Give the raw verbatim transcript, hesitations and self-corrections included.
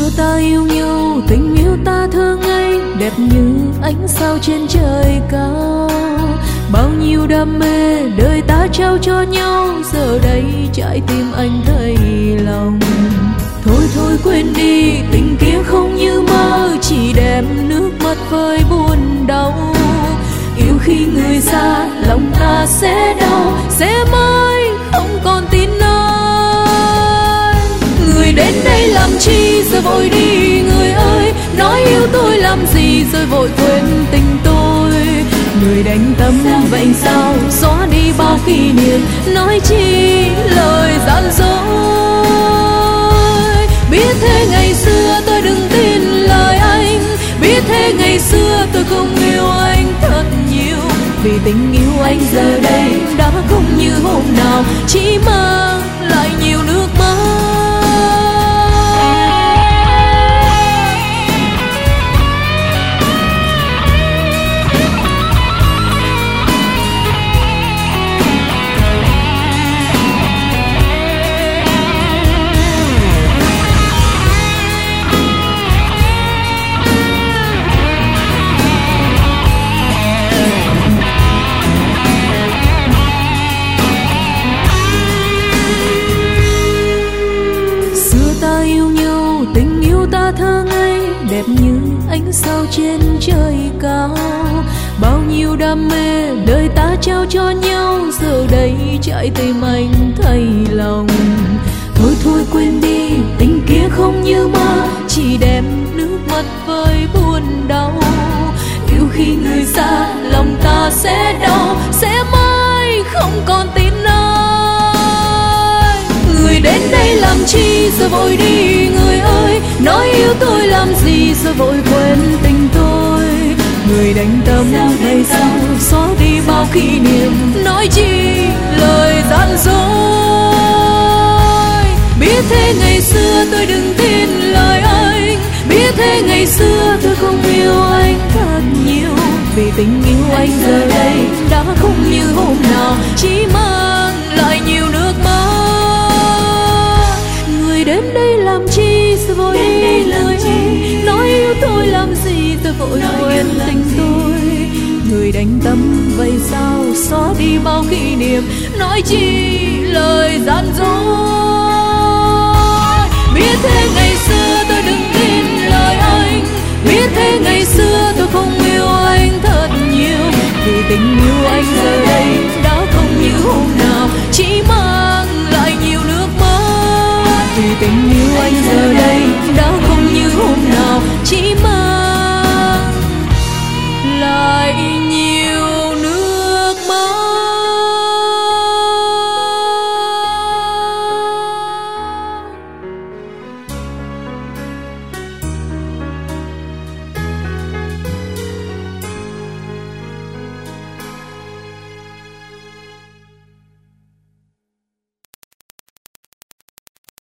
Xưa ta yêu nhau, tình yêu ta thơ ngây, đẹp như ánh sao trên trời cao. Bao nhiêu đam mê đời ta trao cho nhau, giờ đây trái tim anh thấy lòng. Thôi thôi quên đi, tình kia không như mơ, chỉ đem nước mắt vơi buồn đau. Yêu khi người xa, lòng ta sẽ đau, sẽ mãi không còn tin ai. Người đến đây làm chi rồi vội đi, người ơi nói yêu tôi làm gì rồi vội quên tình tôi. Người đánh tâm vậy sao xóa đi bao kỷ niệm, nói chi lời gian dối. Biết thế ngày xưa tôi đừng tin lời anh, biết thế ngày xưa tôi không yêu anh thật nhiều. Vì tình yêu anh giờ đây đã không như hôm nào, chỉ mang lại nhiều nước mắt. Thơ ngây đẹp như ánh sao trên trời cao. Bao nhiêu đam mê đời ta trao cho nhau, giờ đây trái tim anh thay lòng. Thôi thôi quên đi, tình kia không như mơ, chỉ đem nước mắt vơi buồn đau. Yêu khi người xa, lòng ta sẽ đau, sẽ mãi không còn tin ai. Người đến đây làm chi rồi vội đi, người ơi nói yêu tôi làm gì rồi vội quên tình tôi. Người đánh tâm hay sao xóa đi bao kỷ niệm, nói chi lời gian dối. Biết thế ngày xưa tôi đừng tin lời anh, biết thế ngày xưa tôi không yêu anh thật nhiều. Vì tình yêu anh giờ đây đã không như hôm nào, chỉ mang lại nhiều nước mắt. Người đến đây làm chi rồi vội đi, lời anh nói yêu tôi làm gì rồi vội quên tình tôi. Người đánh tâm vậy sao xóa đi bao kỷ niệm, nói chi lời gian dối.